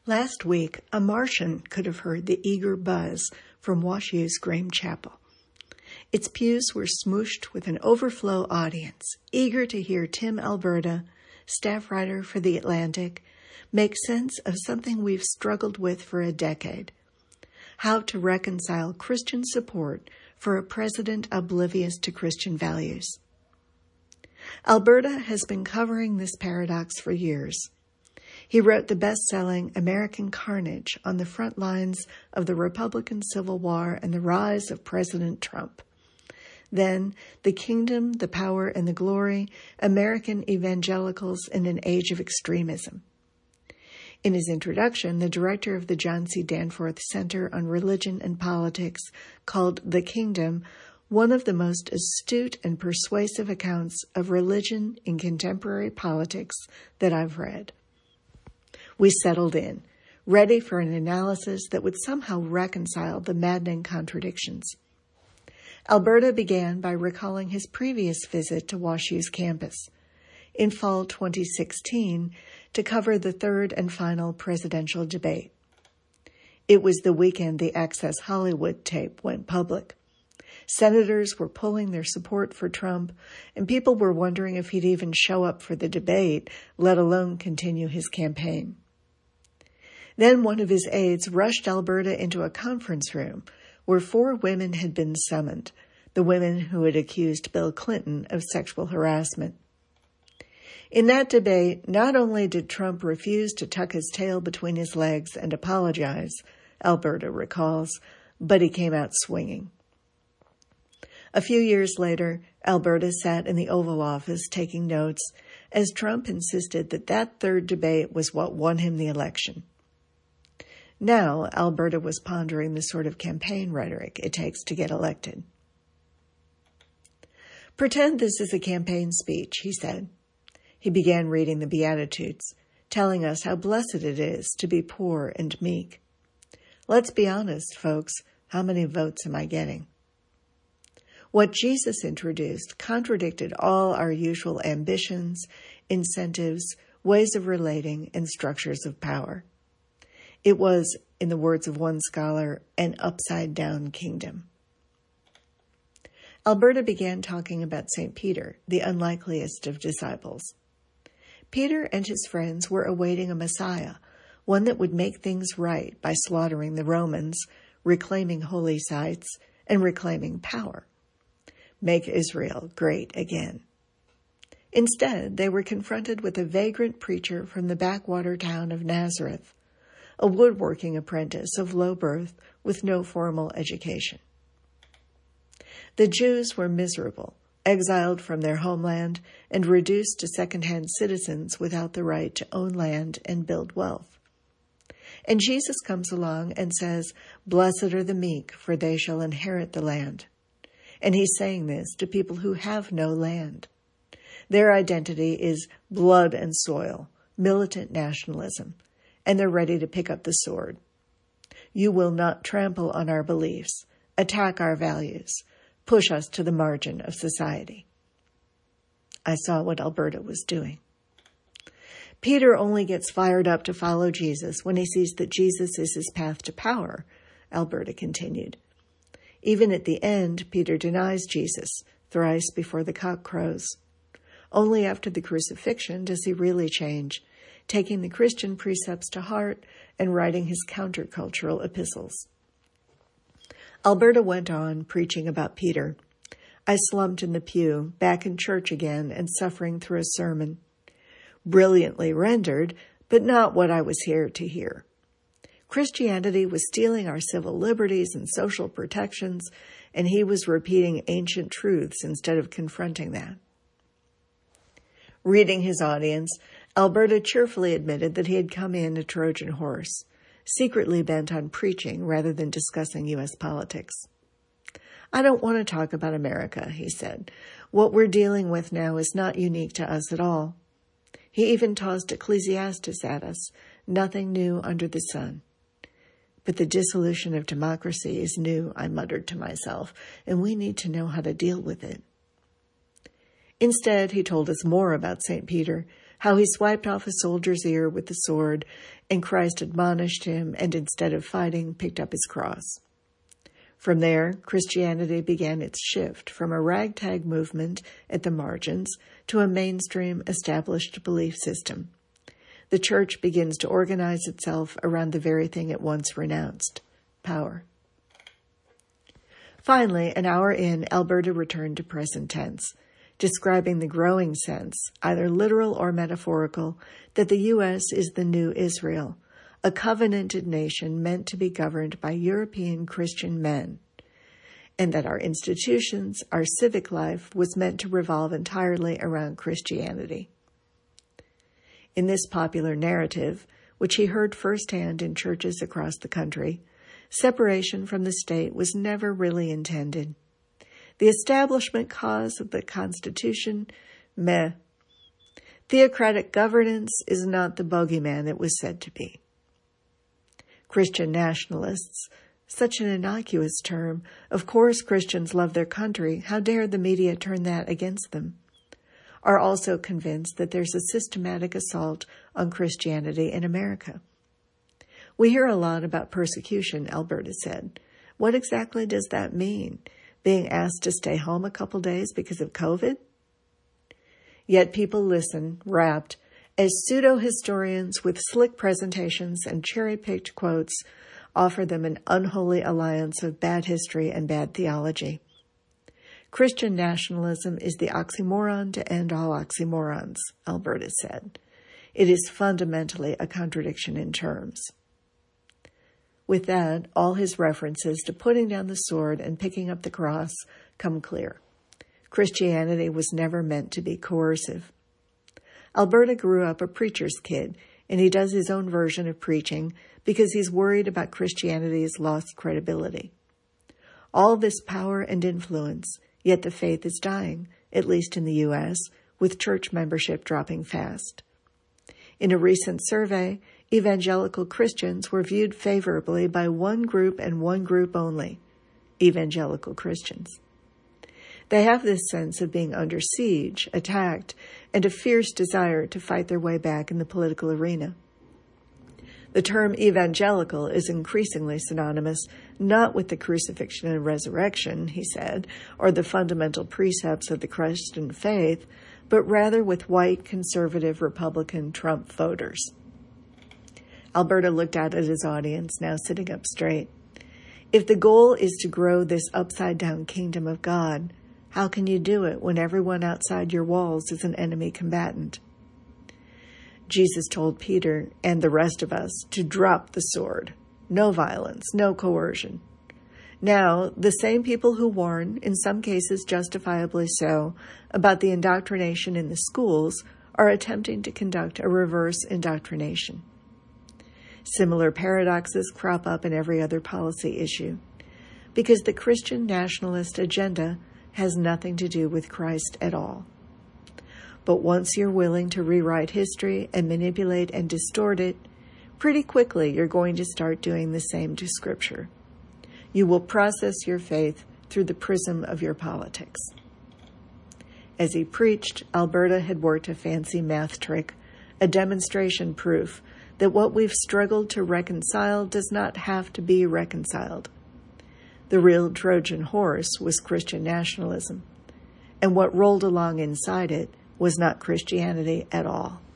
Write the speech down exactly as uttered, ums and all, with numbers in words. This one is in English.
Last week, a Martian could have heard the eager buzz from WashU's Graham Chapel. Its pews were smooshed with an overflow audience, eager to hear Tim Alberta, staff writer for The Atlantic, make sense of something we've struggled with for a decade: how to reconcile Christian support for a president oblivious to Christian values. Alberta has been covering this paradox for years. He wrote the best-selling American Carnage on the front lines of the Republican Civil War and the rise of President Trump. Then, The Kingdom, the Power, and the Glory, American Evangelicals in an Age of Extremism. In his introduction, the director of the John C. Danforth Center on Religion and Politics called The Kingdom one of the most astute and persuasive accounts of religion in contemporary politics that I've read. We settled in, ready for an analysis that would somehow reconcile the maddening contradictions. Alberta began by recalling his previous visit to WashU's campus in fall twenty sixteen to cover the third and final presidential debate. It was the weekend the Access Hollywood tape went public. Senators were pulling their support for Trump, and people were wondering if he'd even show up for the debate, let alone continue his campaign. Then one of his aides rushed Alberta into a conference room where four women had been summoned, the women who had accused Bill Clinton of sexual harassment. In that debate, not only did Trump refuse to tuck his tail between his legs and apologize, Alberta recalls, but he came out swinging. A few years later, Alberta sat in the Oval Office taking notes as Trump insisted that that third debate was what won him the election. Now, Alberta was pondering the sort of campaign rhetoric it takes to get elected. "Pretend this is a campaign speech," he said. He began reading the Beatitudes, telling us how blessed it is to be poor and meek. Let's be honest, folks, how many votes am I getting? What Jesus introduced contradicted all our usual ambitions, incentives, ways of relating, and structures of power. It was, in the words of one scholar, an upside-down kingdom. Alberta began talking about Saint Peter, the unlikeliest of disciples. Peter and his friends were awaiting a Messiah, one that would make things right by slaughtering the Romans, reclaiming holy sites, and reclaiming power. Make Israel great again. Instead, they were confronted with a vagrant preacher from the backwater town of Nazareth, a woodworking apprentice of low birth with no formal education. The Jews were miserable, exiled from their homeland, and reduced to second-hand citizens without the right to own land and build wealth. And Jesus comes along and says, "Blessed are the meek, for they shall inherit the land." And he's saying this to people who have no land. Their identity is blood and soil, militant nationalism, and they're ready to pick up the sword. You will not trample on our beliefs, attack our values, push us to the margin of society. I saw what Alberta was doing. Peter only gets fired up to follow Jesus when he sees that Jesus is his path to power, Alberta continued. Even at the end, Peter denies Jesus thrice before the cock crows. Only after the crucifixion does he really change, taking the Christian precepts to heart and writing his countercultural epistles. Alberta went on, preaching about Peter. I slumped in the pew, back in church again and suffering through a sermon. Brilliantly rendered, but not what I was here to hear. Christianity was stealing our civil liberties and social protections, and he was repeating ancient truths instead of confronting that. Reading his audience, Alberta cheerfully admitted that he had come in a Trojan horse, secretly bent on preaching rather than discussing U S politics. I don't want to talk about America, he said. What we're dealing with now is not unique to us at all. He even tossed Ecclesiastes at us, nothing new under the sun. But the dissolution of democracy is new, I muttered to myself, and we need to know how to deal with it. Instead, he told us more about Saint Peter, how he swiped off a soldier's ear with the sword and Christ admonished him and instead of fighting, picked up his cross. From there, Christianity began its shift from a ragtag movement at the margins to a mainstream established belief system. The church begins to organize itself around the very thing it once renounced, power. Finally, an hour in, Alberta returned to present tense, describing the growing sense, either literal or metaphorical, that the U S is the new Israel, a covenanted nation meant to be governed by European Christian men, and that our institutions, our civic life, was meant to revolve entirely around Christianity. In this popular narrative, which he heard firsthand in churches across the country, separation from the state was never really intended. The establishment cause of the Constitution, meh. Theocratic governance is not the bogeyman it was said to be. Christian nationalists, such an innocuous term. Of course Christians love their country. How dare the media turn that against them? Are also convinced that there's a systematic assault on Christianity in America. We hear a lot about persecution, Alberta said. What exactly does that mean? Being asked to stay home a couple days because of COVID? Yet people listen, rapt, as pseudo-historians with slick presentations and cherry-picked quotes offer them an unholy alliance of bad history and bad theology. Christian nationalism is the oxymoron to end all oxymorons, Alberta said. It is fundamentally a contradiction in terms. With that, all his references to putting down the sword and picking up the cross come clear. Christianity was never meant to be coercive. Alberta grew up a preacher's kid, and he does his own version of preaching because he's worried about Christianity's lost credibility. All this power and influence, yet the faith is dying, at least in the U S, with church membership dropping fast. In a recent survey, evangelical Christians were viewed favorably by one group and one group only, evangelical Christians. They have this sense of being under siege, attacked, and a fierce desire to fight their way back in the political arena. The term evangelical is increasingly synonymous not with the crucifixion and resurrection, he said, or the fundamental precepts of the Christian faith, but rather with white, conservative, Republican Trump voters. Alberta looked out at his audience, now sitting up straight. If the goal is to grow this upside-down kingdom of God, how can you do it when everyone outside your walls is an enemy combatant? Jesus told Peter and the rest of us to drop the sword. No violence, no coercion. Now, the same people who warn, in some cases justifiably so, about the indoctrination in the schools are attempting to conduct a reverse indoctrination. Similar paradoxes crop up in every other policy issue, because the Christian nationalist agenda has nothing to do with Christ at all. But once you're willing to rewrite history and manipulate and distort it, pretty quickly you're going to start doing the same to Scripture. You will process your faith through the prism of your politics. As he preached, Alberta had worked a fancy math trick, a demonstration proof that what we've struggled to reconcile does not have to be reconciled. The real Trojan horse was Christian nationalism, and what rolled along inside it was not Christianity at all.